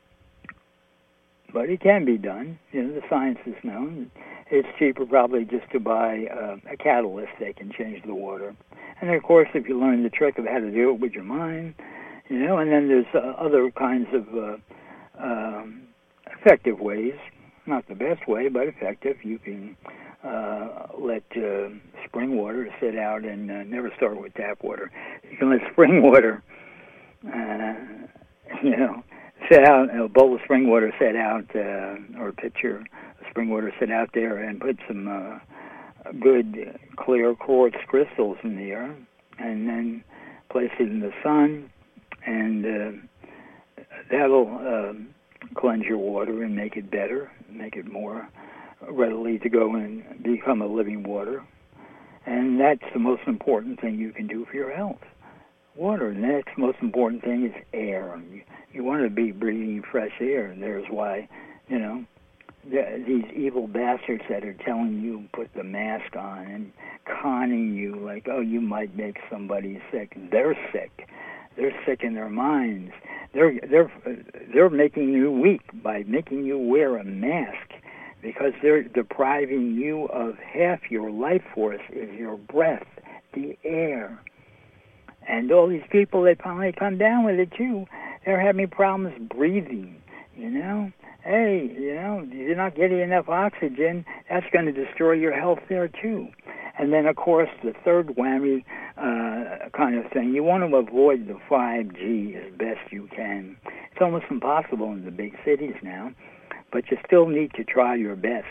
but it can be done. You know, the science is known. It's cheaper probably just to buy uh, a catalyst that can change the water. And, of course, if you learn the trick of how to do it with your mind, you know, and then there's uh, other kinds of uh, um, effective ways, not the best way, but effective. You can uh, let uh, spring water sit out, and uh, never start with tap water. You can let spring water, uh, you know, sit out, a bowl of spring water sit out, uh, or a pitcher of spring water sit out there, and put some uh, good clear quartz crystals in there, and then place it in the sun, and uh, that'll uh, cleanse your water and make it better, make it more readily to go and become a living water. And that's the most important thing you can do for your health. Water. The next most important thing is air. You, you want to be breathing fresh air, and there's why, you know, the, these evil bastards that are telling you put the mask on and conning you like, oh, you might make somebody sick. They're sick. They're sick in their minds. They're they're they're making you weak by making you wear a mask, because they're depriving you of half your life force is your breath, the air. And all these people, they finally come down with it too. They're having problems breathing, you know. Hey, you know, you're not getting enough oxygen. That's going to destroy your health there too. And then, of course, the third whammy uh, kind of thing, you want to avoid the five G as best you can. It's almost impossible in the big cities now, but you still need to try your best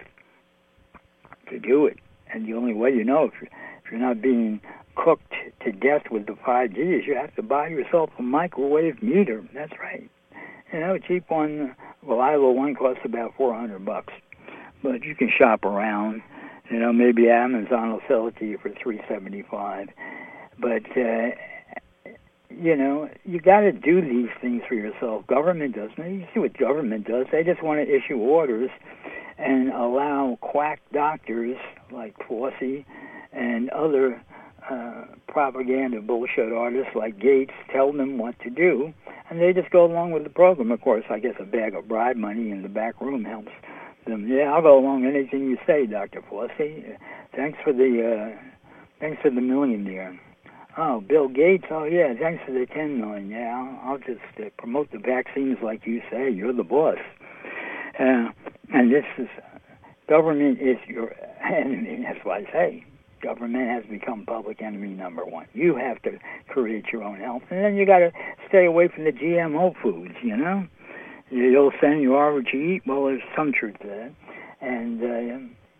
to do it. And the only way you know if you're, if you're not being cooked to death with the five G is you have to buy yourself a microwave meter. That's right. You know, a cheap one, reliable one costs about four hundred bucks. But you can shop around. You know, maybe Amazon will sell it to you for three seventy-five. But, uh, you know, you got to do these things for yourself. Government doesn't. You see what government does. They just want to issue orders and allow quack doctors like Fauci and other uh, propaganda bullshit artists like Gates tell them what to do, and they just go along with the program. Of course, I guess a bag of bribe money in the back room helps them. Yeah, I'll go along with anything you say, Doctor Fauci. Thanks for the uh, thanks for the million there. Oh, Bill Gates. Oh, yeah. Thanks for the ten million. Yeah, I'll, I'll just uh, promote the vaccines like you say. You're the boss. Uh, and this is government is your enemy. That's what I say. Government has become public enemy number one. You have to create your own health, and then you got to stay away from the G M O foods. You know, you'll send you are what you eat. Well, there's some truth to that, and uh,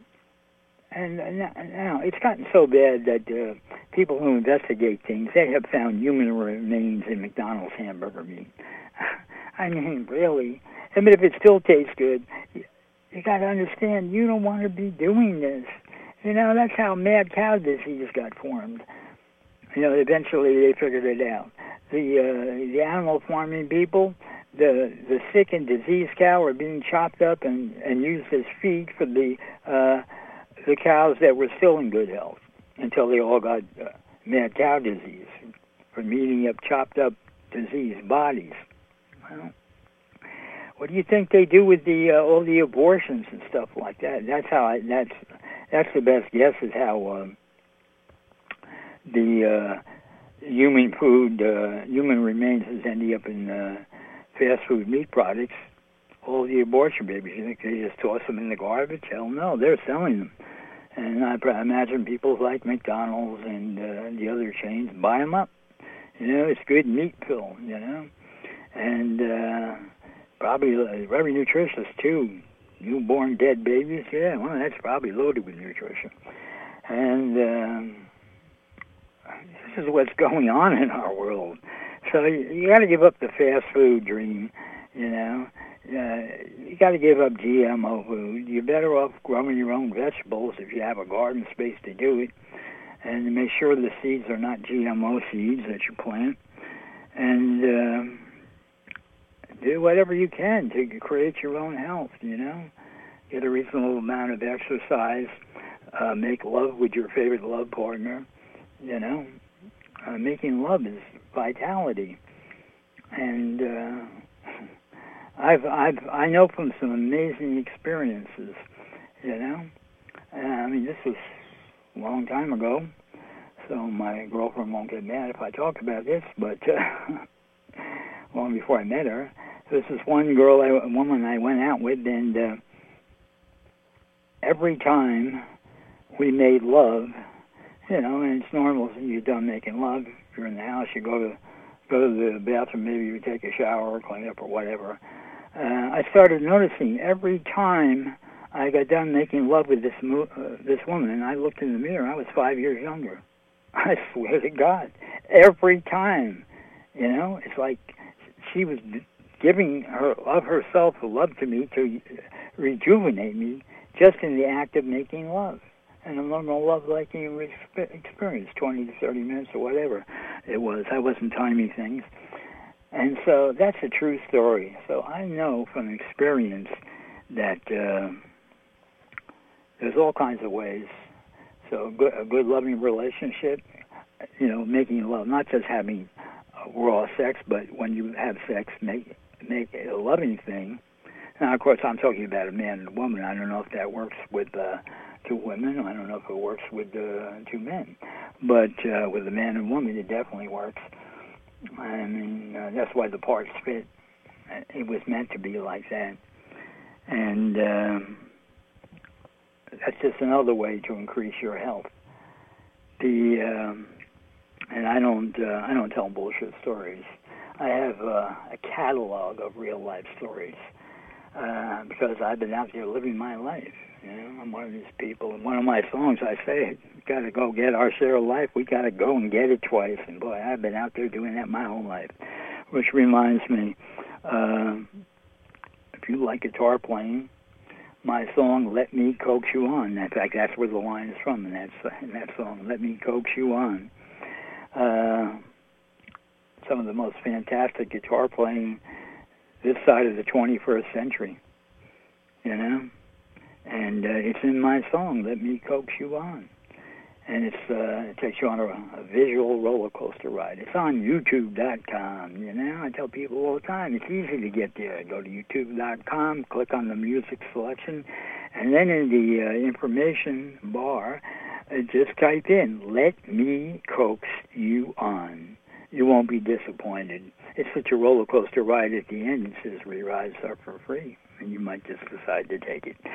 and now it's gotten so bad that uh, people who investigate things, they have found human remains in McDonald's hamburger meat. I mean, really. I mean, if it still tastes good, you, you got to understand you don't want to be doing this. You know, that's how mad cow disease got formed. You know, eventually they figured it out. The uh, the animal farming people, the the sick and diseased cow are being chopped up and, and used as feed for the uh, the cows that were still in good health until they all got uh, mad cow disease from eating up chopped up diseased bodies. Well, what do you think they do with the uh, all the abortions and stuff like that? That's how I, that's that's the best guess is how um, the uh, human food, uh, human remains is ending up in uh, fast food meat products. All the abortion babies, you think they just toss them in the garbage? Hell no, they're selling them. And I imagine people like McDonald's and uh, the other chains buy them up. You know, it's good meat fill, you know. And uh, probably uh, very nutritious, too. Newborn dead babies, yeah, well, that's probably loaded with nutrition. And um, this is what's going on in our world. So you, you got to give up the fast food dream, you know. Uh, you got to give up G M O food. You're better off growing your own vegetables if you have a garden space to do it. And make sure the seeds are not G M O seeds that you plant. And uh, do whatever you can to create your own health, you know. Get a reasonable amount of exercise. Uh, make love with your favorite love partner, you know. Uh, making love is vitality. And uh, I've, I've, I know from some amazing experiences, you know. Uh, I mean, this was a long time ago, so my girlfriend won't get mad if I talk about this, but uh, long before I met her. This is one girl, I, a woman I went out with, and uh, every time we made love, you know, and it's normal. You're done making love. If you're in the house, you go to go to the bathroom, maybe you take a shower or clean up or whatever. Uh, I started noticing every time I got done making love with this mo- uh, this woman, and I looked in the mirror, I was five years younger. I swear to God. Every time, you know, it's like she was giving her of herself, love to me to rejuvenate me just in the act of making love. And a normal love-making experience, twenty to thirty minutes or whatever it was. I wasn't timing things. And so that's a true story. So I know from experience that uh, there's all kinds of ways. So a good, a good loving relationship, you know, making love, not just having raw sex, but when you have sex, make, make it a loving thing. Now, of course, I'm talking about a man and a woman. I don't know if that works with uh, two women. I don't know if it works with uh, two men. But uh, with a man and woman, it definitely works. I mean, uh, that's why the parts fit. It was meant to be like that. And um, that's just another way to increase your health. The um, and I don't uh, I don't tell bullshit stories. I have uh, a catalog of real life stories. Uh, because I've been out there living my life. You know, I'm one of these people. In one of my songs, I say, we got to go get our share of life. We got to go and get it twice. And boy, I've been out there doing that my whole life. Which reminds me, uh, if you like guitar playing, my song, Let Me Coax You On. In fact, that's where the line is from in that, in that song, Let Me Coax You On. Uh, some of the most fantastic guitar playing this side of the twenty-first century, you know, and uh, it's in my song, Let Me Coax You On, and it's uh, it takes you on a, a visual roller coaster ride. It's on YouTube dot com, you know. I tell people all the time, it's easy to get there. Go to YouTube dot com, click on the music selection, and then in the uh, information bar, uh, just type in, Let Me Coax You On. You won't be disappointed. It's such a roller coaster ride at the end. It says re-rides are for free, and you might just decide to take it.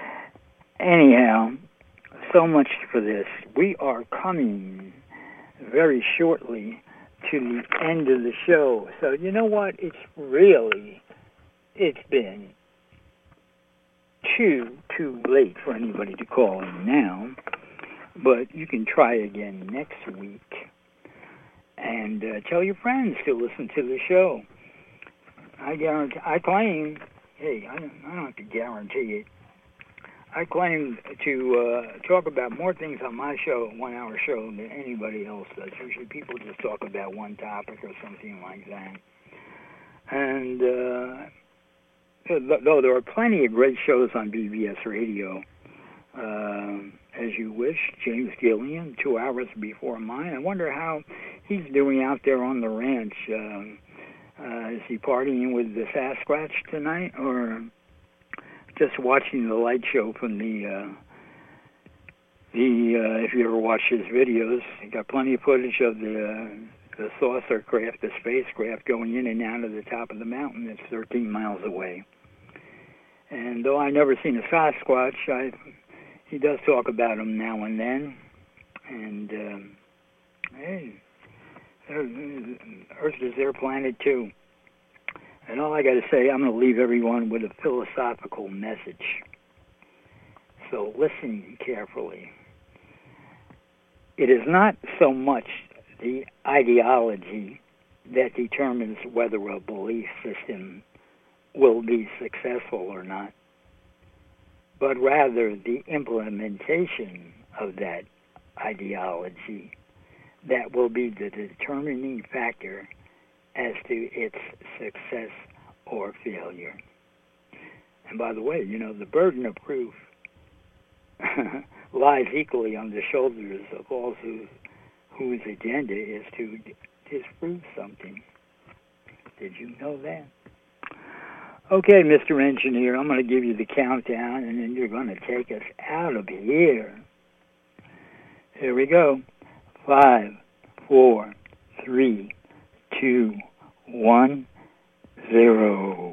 Anyhow, so much for this. We are coming very shortly to the end of the show. So you know what? It's really, it's been too, too late for anybody to call in now, but you can try again next week. And uh, tell your friends to listen to the show. I guarantee, I claim, hey, I don't, I don't have to guarantee it. I claim to uh, talk about more things on my show, one-hour show, than anybody else does. Usually people just talk about one topic or something like that. And uh, though there are plenty of great shows on B B S Radio, uh, as you wish, James Gillian, two hours before mine. I wonder how he's doing out there on the ranch. Um, uh, is he partying with the Sasquatch tonight, or just watching the light show from the, uh, the uh, if you ever watch his videos, he got plenty of footage of the, uh, the saucer craft, the spacecraft going in and out of the top of the mountain that's thirteen miles away. And though I've never seen a Sasquatch, I, he does talk about them now and then. And, um, hey, Earth is their planet too. And all I got to say, I'm going to leave everyone with a philosophical message. So listen carefully. It is not so much the ideology that determines whether a belief system will be successful or not, but rather the implementation of that ideology that will be the determining factor as to its success or failure. And by the way, you know, the burden of proof lies equally on the shoulders of all who, whose agenda is to disprove something. Did you know that? Okay, Mister Engineer, I'm going to give you the countdown, and then you're going to take us out of here. Here we go. Five, four, three, two, one, zero.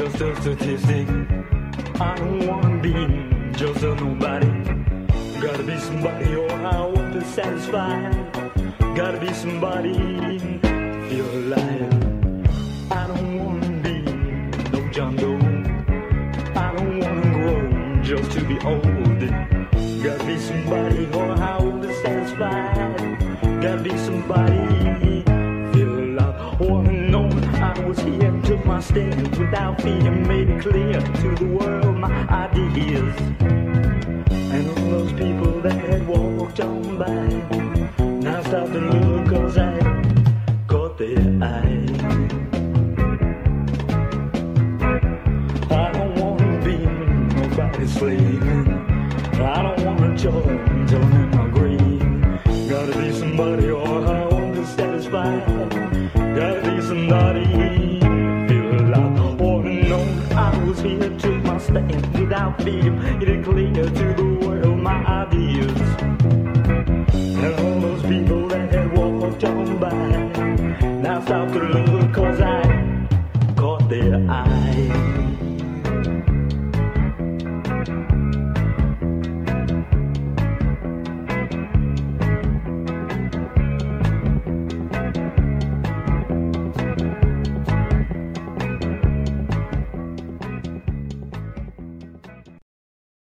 just a statistic. I don't wanna be just a nobody. Gotta be somebody or I won't be satisfied. Gotta be somebody to feel alive. I don't wanna be no John Doe. I don't wanna grow just to be old. Gotta be somebody or I won't be satisfied. Gotta be somebody feel alive. Wanna know I was here, took my stand without fear, made it clear to the world my ideas. And all those people that had walked on by now stop to look, cause I caught their eye. I don't wanna be nobody's slave. I don't wanna join, join in my grave. Gotta be somebody or I won't be satisfied. Gotta be somebody feel alive. Wanna know I was here, took my stand without fear, made it clear to the